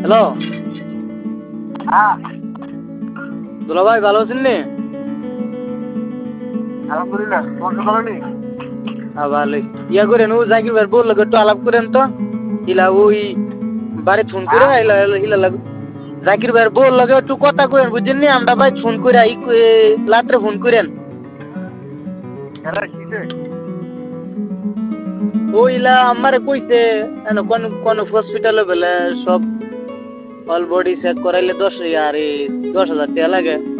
Hello হ্যাঁ, দুলা ভাই, ভালো আছেন নি? আলহামদুলিল্লাহ। তোমার তো ভালো নেই? হ্যাঁ ভালোই। ইয়া করেন, ও জাকির ভাই বললো একটু আলাপ করেন তো। ইলা ওই বাড়ি ফোন করে হ্যাঁ, ইলা ইলা লাগ জাকির ভাই বললো একটু কথা করেন, বুঝছেন নি? আমরা ভাই ফোন করে রাত্রে ফোন করেন। খেলা কিসে? ওইলা আমারে কইছে কোন কোন হসপিটালে বলে সব অল বডি চেক করাইলে 10,000 টাকা লাগে।